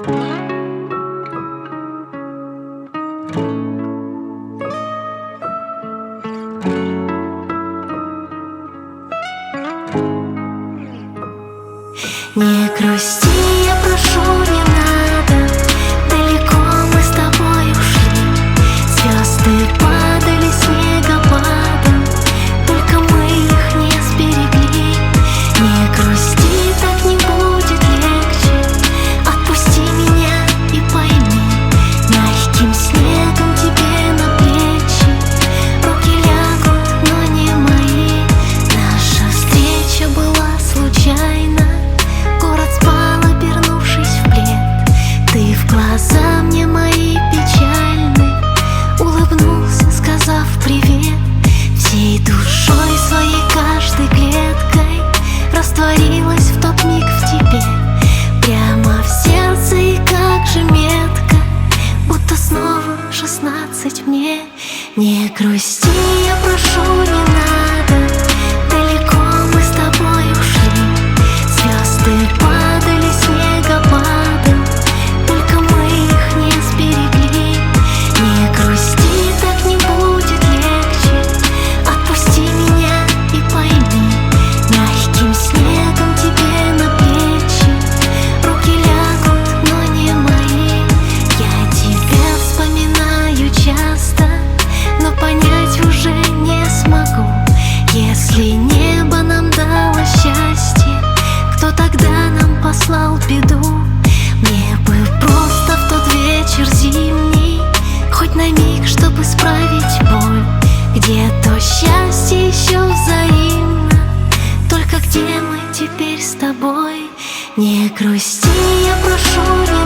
Не грусти, я прошу, не надо. Далеко мы с тобой ушли. Звезды падали снегопадом, только мы их не сберегли. Не грусти, так не будет легче. Отпусти меня и пойми, мягким снегом тебе на плечи руки лягут, но не мои. Наша встреча была случайна. Город спал, обернувшись в плед. Ты в глаза мне мои печальны улыбнулся, сказав привет. Всей душой своей, каждой клеткой растворилась в тот миг в тебе. Прямо в сердце, и как же метко, будто снова 16 мне. Не грусти, я прошу, не надо. Далеко мы с тобой ушли. Звезды падали снегопадом, только мы их не сберегли. Не грусти, так не будет легче. Отпусти меня и пойми, мягким снегом тебе на плечи руки лягут, но не мои. Я тебя вспоминаю часто, но понять уже не смогу. Если небо нам дало счастье, кто тогда нам послал беду? Мне бы просто в тот вечер зимний хоть на миг, чтобы справить боль. Где то счастье еще взаимно, только где мы теперь с тобой? Не грусти, я прошу, не